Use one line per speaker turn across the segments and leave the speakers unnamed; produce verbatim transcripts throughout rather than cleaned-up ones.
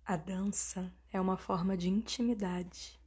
A dança é uma forma de intimidade.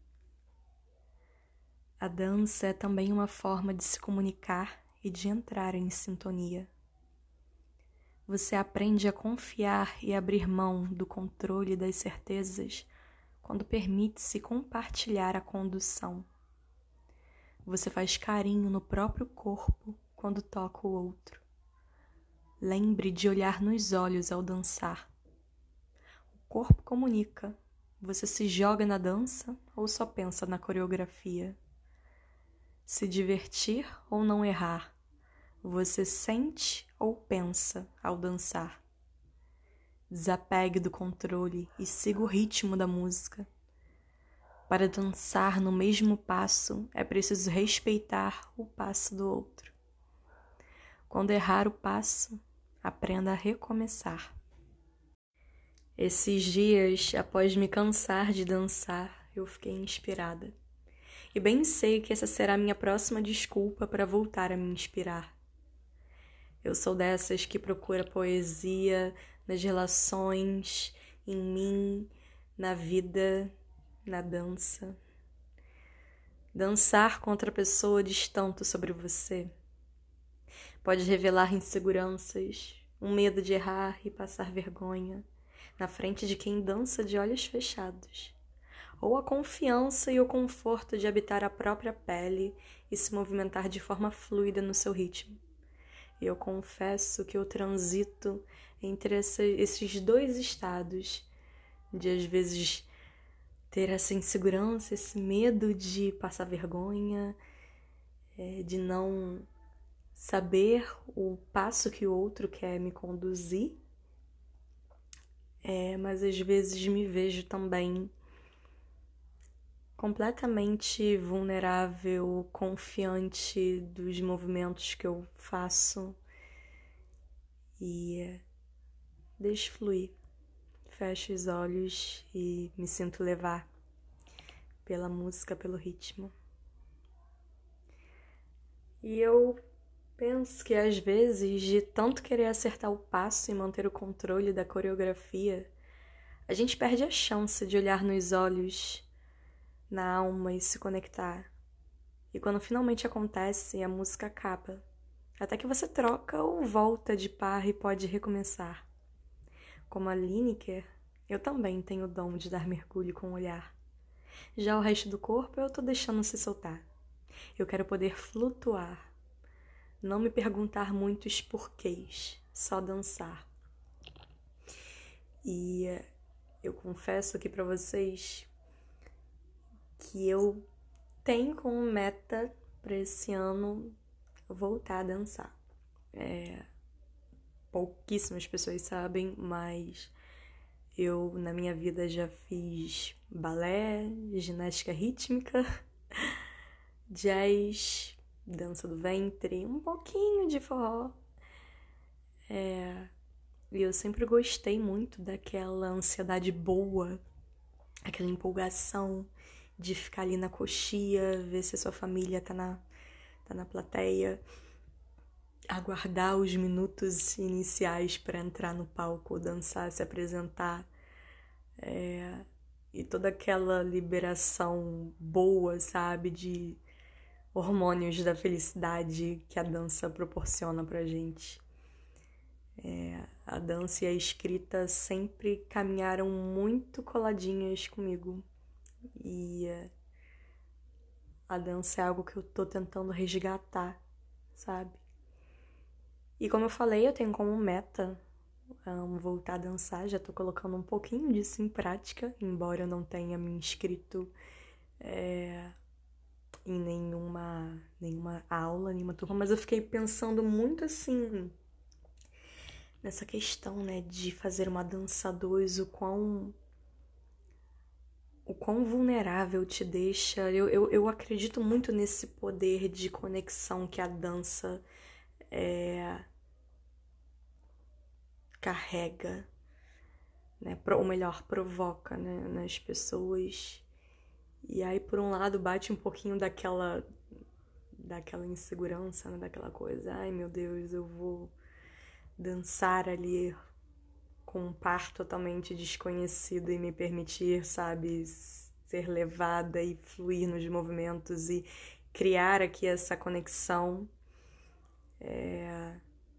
A dança é também uma forma de se comunicar e de entrar em sintonia. Você aprende a confiar e abrir mão do controle das certezas quando permite-se compartilhar a condução. Você faz carinho no próprio corpo quando toca o outro. Lembre de olhar nos olhos ao dançar. O corpo comunica. Você se joga na dança ou só pensa na coreografia? Se divertir ou não errar? Você sente ou pensa ao dançar? Desapegue do controle e siga o ritmo da música. Para dançar no mesmo passo, é preciso respeitar o passo do outro. Quando errar o passo, aprenda a recomeçar. Esses dias, após me cansar de dançar, eu fiquei inspirada. E bem sei que essa será a minha próxima desculpa para voltar a me inspirar. Eu sou dessas que procura poesia nas relações, em mim, na vida, na dança. Dançar com outra pessoa diz tanto sobre você. Pode revelar inseguranças, um medo de errar e passar vergonha na frente de quem dança de olhos fechados, ou a confiança e o conforto de habitar a própria pele e se movimentar de forma fluida no seu ritmo. Eu confesso que eu transito entre essa, esses dois estados, de às vezes ter essa insegurança, esse medo de passar vergonha, é, de não saber o passo que o outro quer me conduzir, é, mas às vezes me vejo também completamente vulnerável, confiante dos movimentos que eu faço e deixo fluir. Fecho os olhos e me sinto levar pela música, pelo ritmo. E eu penso que às vezes, de tanto querer acertar o passo e manter o controle da coreografia, a gente perde a chance de olhar nos olhos, na alma e se conectar. E quando finalmente acontece, a música acaba. Até que você troca ou volta de par e pode recomeçar. Como a Lineker, eu também tenho o dom de dar mergulho com o olhar. Já o resto do corpo eu tô deixando se soltar. Eu quero poder flutuar. Não me perguntar muitos porquês, só dançar. E eu confesso aqui pra vocês que eu tenho como meta para esse ano voltar a dançar. É, pouquíssimas pessoas sabem, mas eu na minha vida já fiz balé, ginástica rítmica, jazz, dança do ventre, um pouquinho de forró. É, e eu sempre gostei muito daquela ansiedade boa, aquela empolgação de ficar ali na coxia, ver se a sua família tá na, tá na plateia, aguardar os minutos iniciais para entrar no palco, dançar, se apresentar, é, e toda aquela liberação boa, sabe, de hormônios da felicidade que a dança proporciona pra gente. É, a dança e a escrita sempre caminharam muito coladinhas comigo. E a dança é algo que eu tô tentando resgatar, sabe? E como eu falei, eu tenho como meta um, voltar a dançar. Já tô colocando um pouquinho disso em prática, embora eu não tenha me inscrito é, em nenhuma, nenhuma aula, nenhuma turma. Mas eu fiquei pensando muito assim nessa questão, né, de fazer uma dança a dois, o quão o quão vulnerável te deixa. Eu, eu, eu acredito muito nesse poder de conexão que a dança é, carrega, né? Ou melhor, provoca, né, nas pessoas. E aí, por um lado, bate um pouquinho daquela, daquela insegurança, né? Daquela coisa, ai meu Deus, eu vou dançar ali com um par totalmente desconhecido e me permitir, sabe, ser levada e fluir nos movimentos e criar aqui essa conexão. É...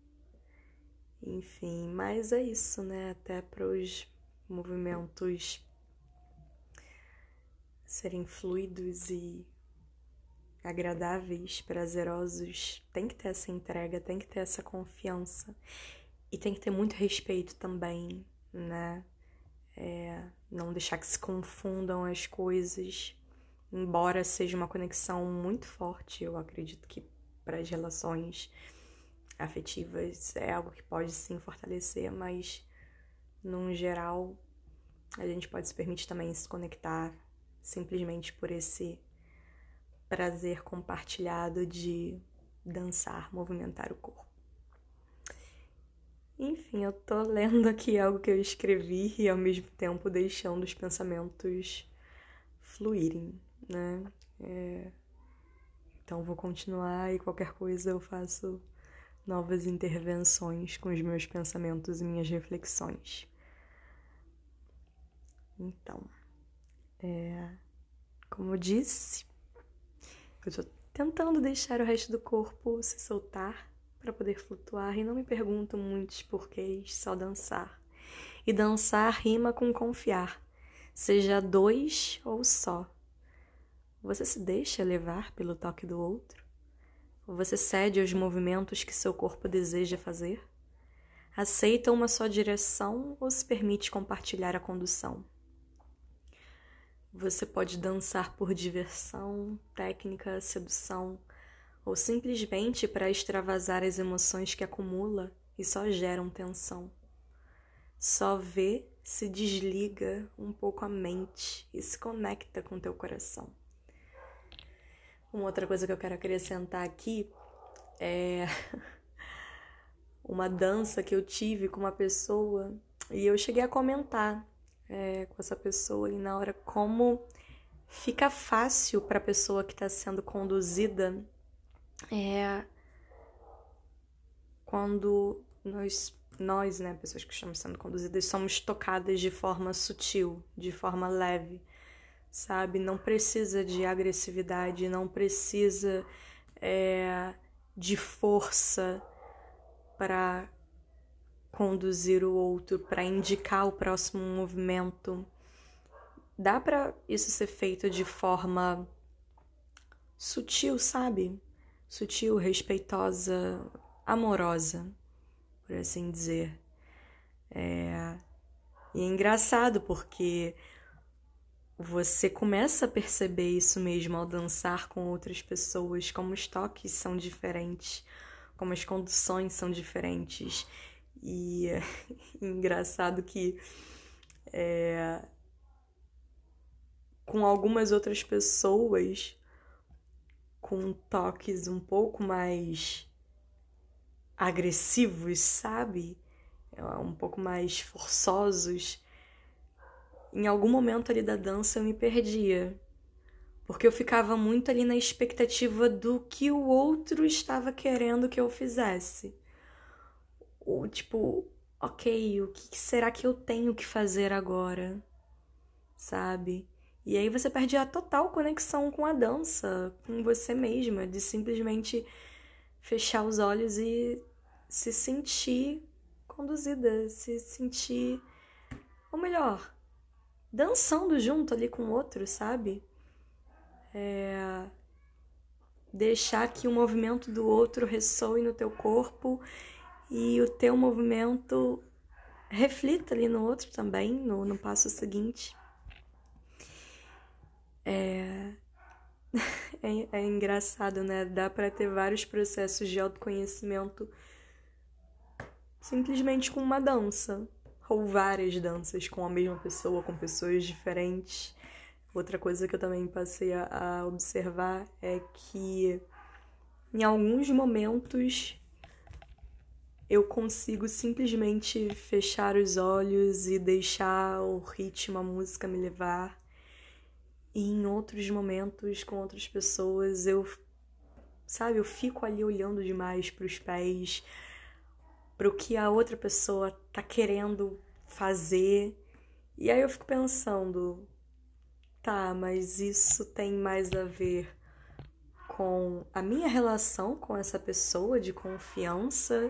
Enfim, mas é isso, né? Até para os movimentos serem fluidos e agradáveis, prazerosos, tem que ter essa entrega, tem que ter essa confiança e tem que ter muito respeito também, né? É, não deixar que se confundam as coisas, embora seja uma conexão muito forte, eu acredito que para as relações afetivas é algo que pode sim fortalecer, mas num geral a gente pode se permitir também se conectar simplesmente por esse prazer compartilhado de dançar, movimentar o corpo. Enfim, eu tô lendo aqui algo que eu escrevi e ao mesmo tempo deixando os pensamentos fluírem, né? É... Então vou continuar e qualquer coisa eu faço novas intervenções com os meus pensamentos e minhas reflexões. Então, é... como eu disse, eu tô tentando deixar o resto do corpo se soltar para poder flutuar e não me pergunto muitos porquês, só dançar. E dançar rima com confiar, seja dois ou só. Você se deixa levar pelo toque do outro? Ou você cede aos movimentos que seu corpo deseja fazer? Aceita uma só direção ou se permite compartilhar a condução? Você pode dançar por diversão, técnica, sedução, ou simplesmente para extravasar as emoções que acumula e só geram tensão. Só vê, se desliga um pouco a mente e se conecta com teu coração. Uma outra coisa que eu quero acrescentar aqui é uma dança que eu tive com uma pessoa e eu cheguei a comentar é, com essa pessoa e na hora como fica fácil para a pessoa que está sendo conduzida é quando nós, nós, né, pessoas que estamos sendo conduzidas, somos tocadas de forma sutil, de forma leve, sabe? Não precisa de agressividade, não precisa é, de força para conduzir o outro, para indicar o próximo movimento. Dá para isso ser feito de forma sutil, sabe? Sutil, respeitosa, amorosa, por assim dizer. É... E é engraçado porque você começa a perceber isso mesmo ao dançar com outras pessoas, como os toques são diferentes, como as conduções são diferentes. E é engraçado que é... com algumas outras pessoas, com toques um pouco mais agressivos, sabe? Um pouco mais forçosos. Em algum momento ali da dança eu me perdia. Porque eu ficava muito ali na expectativa do que o outro estava querendo que eu fizesse. Ou tipo, ok, o que será que eu tenho que fazer agora? Sabe? E aí você perde a total conexão com a dança, com você mesma, de simplesmente fechar os olhos e se sentir conduzida, se sentir, ou melhor, dançando junto ali com o outro, sabe? É... Deixar que o movimento do outro ressoe no teu corpo e o teu movimento reflita ali no outro também, no, no passo seguinte. É... é... é engraçado, né? Dá pra ter vários processos de autoconhecimento simplesmente com uma dança, ou várias danças com a mesma pessoa, com pessoas diferentes. Outra coisa que eu também passei a, a observar é que em alguns momentos eu consigo simplesmente fechar os olhos e deixar o ritmo, a música me levar. E em outros momentos, com outras pessoas, eu, sabe, eu fico ali olhando demais para os pés, para o que a outra pessoa tá querendo fazer. E aí eu fico pensando, tá, mas isso tem mais a ver com a minha relação com essa pessoa de confiança,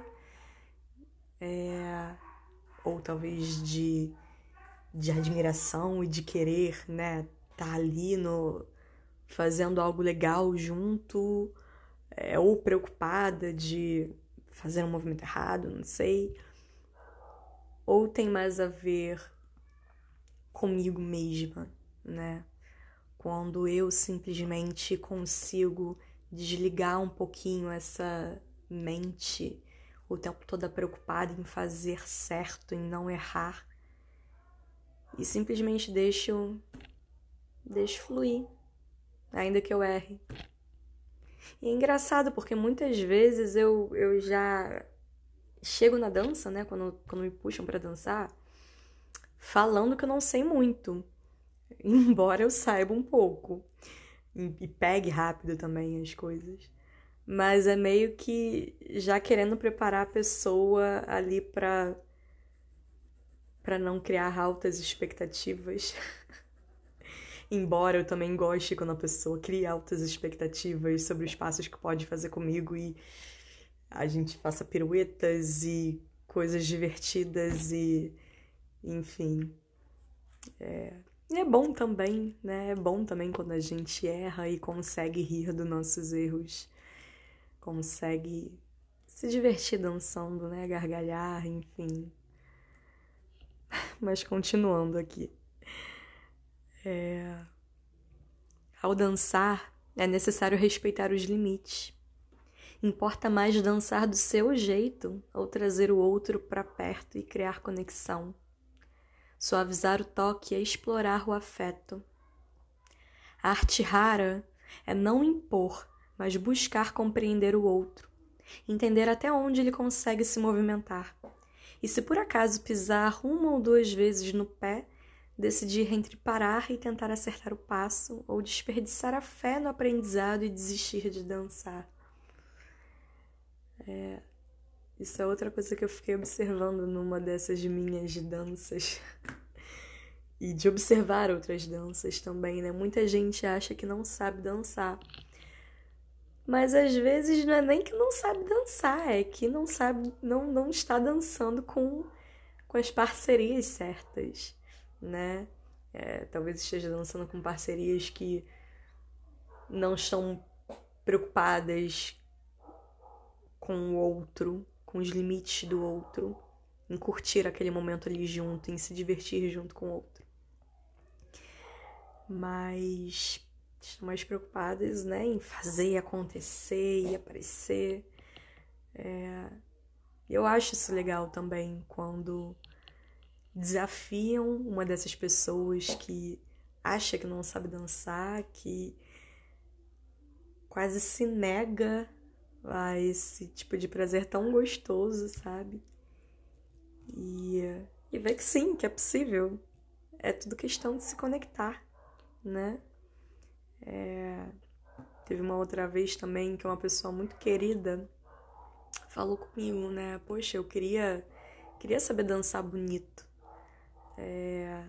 é, ou talvez de, de admiração e de querer, né, tá ali no, fazendo algo legal junto, é, ou preocupada de fazer um movimento errado, não sei. Ou tem mais a ver comigo mesma, né? Quando eu simplesmente consigo desligar um pouquinho essa mente o tempo todo preocupada em fazer certo, em não errar, e simplesmente deixo, deixo fluir, ainda que eu erre. E é engraçado porque muitas vezes eu, eu já chego na dança, né, quando, quando me puxam pra dançar, falando que eu não sei muito, embora eu saiba um pouco e pegue rápido também as coisas. Mas é meio que já querendo preparar a pessoa ali pra, pra não criar altas expectativas. Embora eu também goste quando a pessoa cria altas expectativas sobre os passos que pode fazer comigo e a gente faça piruetas e coisas divertidas e enfim. É... E é bom também, né? É bom também quando a gente erra e consegue rir dos nossos erros. Consegue se divertir dançando, né? Gargalhar, enfim. Mas continuando aqui. É... Ao dançar, é necessário respeitar os limites. Importa mais dançar do seu jeito ou trazer o outro para perto e criar conexão. Suavizar o toque é explorar o afeto. A arte rara é não impor, mas buscar compreender o outro, entender até onde ele consegue se movimentar. E se por acaso pisar uma ou duas vezes no pé, decidir entre parar e tentar acertar o passo ou desperdiçar a fé no aprendizado e desistir de dançar. É, isso é outra coisa que eu fiquei observando numa dessas minhas danças. E de observar outras danças também, né? Muita gente acha que não sabe dançar. Mas às vezes não é nem que não sabe dançar, é que não sabe, não, não está dançando com, com as parcerias certas, né? É, talvez esteja dançando com parcerias que não estão preocupadas com o outro, com os limites do outro, em curtir aquele momento ali junto, em se divertir junto com o outro. Mas estão mais preocupadas, né, em fazer acontecer e aparecer. É... Eu acho isso legal também, quando desafiam uma dessas pessoas que acha que não sabe dançar, que quase se nega a esse tipo de prazer tão gostoso, sabe? E, e ver que sim, que é possível. É tudo questão de se conectar, né? É... Teve uma outra vez também que uma pessoa muito querida falou comigo, né? Poxa, eu queria, queria saber dançar bonito. É...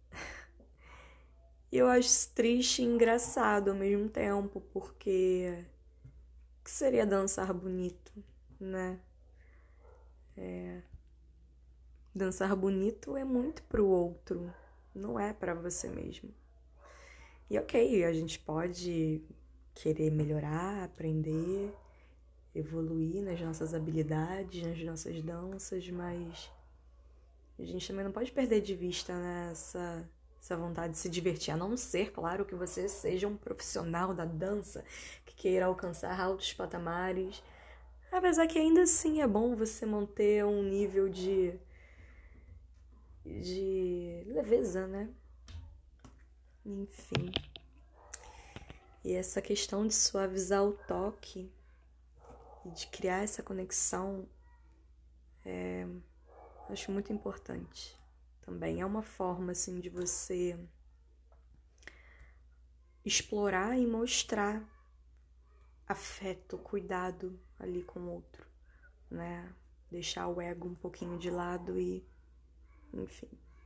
E eu acho isso triste e engraçado ao mesmo tempo, porque o que seria dançar bonito, né? É... Dançar bonito é muito pro outro, não é pra você mesmo. E ok, a gente pode querer melhorar, aprender, evoluir nas nossas habilidades, nas nossas danças, mas a gente também não pode perder de vista, né, essa, essa vontade de se divertir, a não ser, claro, que você seja um profissional da dança, que queira alcançar altos patamares, apesar que ainda assim é bom você manter um nível de, de leveza, né? Enfim. E essa questão de suavizar o toque e de criar essa conexão, é, acho muito importante. Também é uma forma, assim, de você explorar e mostrar afeto, cuidado ali com o outro, né? Deixar o ego um pouquinho de lado e Enfim.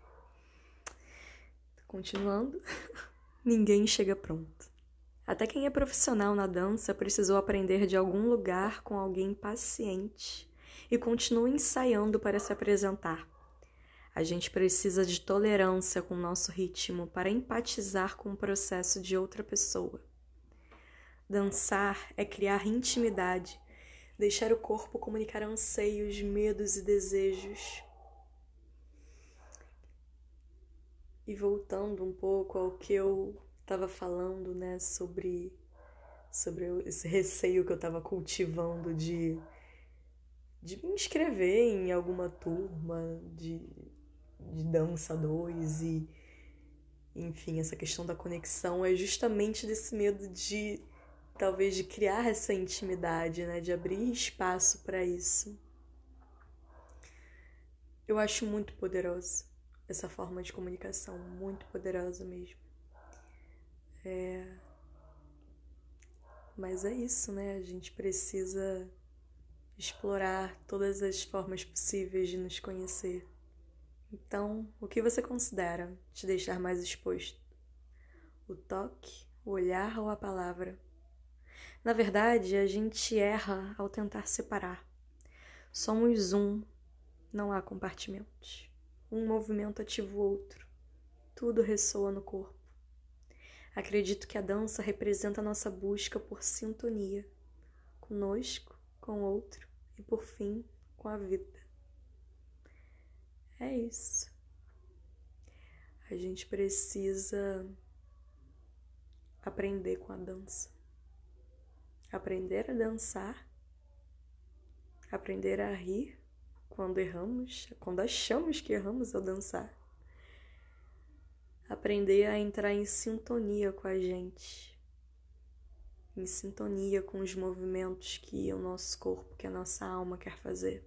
Continuando. Ninguém chega pronto. Até quem é profissional na dança precisou aprender de algum lugar com alguém paciente e continua ensaiando para se apresentar. A gente precisa de tolerância com o nosso ritmo para empatizar com o processo de outra pessoa. Dançar é criar intimidade, deixar o corpo comunicar anseios, medos e desejos. E voltando um pouco ao que eu estava falando, né, sobre, sobre esse receio que eu estava cultivando de, de me inscrever em alguma turma de, de dança dois e, enfim, essa questão da conexão é justamente desse medo de, talvez, de criar essa intimidade, né, de abrir espaço para isso. Eu acho muito poderoso essa forma de comunicação, muito poderosa mesmo. É... Mas é isso, né? A gente precisa explorar todas as formas possíveis de nos conhecer. Então, o que você considera te deixar mais exposto? O toque, o olhar ou a palavra? Na verdade, a gente erra ao tentar separar. Somos um, não há compartimentos. Um movimento ativa o outro. Tudo ressoa no corpo. Acredito que a dança representa a nossa busca por sintonia, conosco, com o outro e, por fim, com a vida. É isso. A gente precisa aprender com a dança. Aprender a dançar, aprender a rir quando erramos, quando achamos que erramos ao dançar. Aprender a entrar em sintonia com a gente, em sintonia com os movimentos que o nosso corpo, que a nossa alma quer fazer.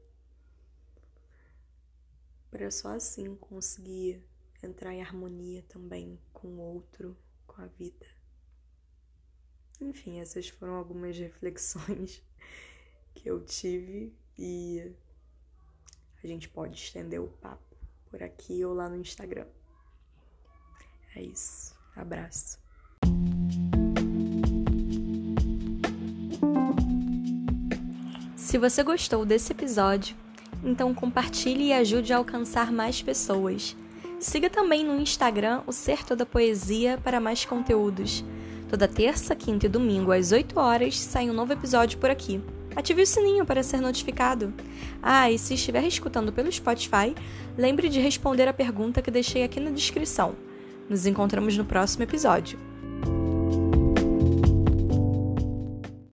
Para só assim conseguir entrar em harmonia também com o outro, com a vida. Enfim, essas foram algumas reflexões que eu tive e a gente pode estender o papo por aqui ou lá no Instagram. É isso. Abraço. Se você gostou desse episódio, então compartilhe e ajude a alcançar mais pessoas. Siga também no Instagram o Ser Toda Poesia para mais conteúdos. Toda terça, quinta e domingo às oito horas sai um novo episódio por aqui. Ative o sininho para ser notificado. Ah, e se estiver escutando pelo Spotify, lembre de responder a pergunta que deixei aqui na descrição. Nos encontramos no próximo episódio.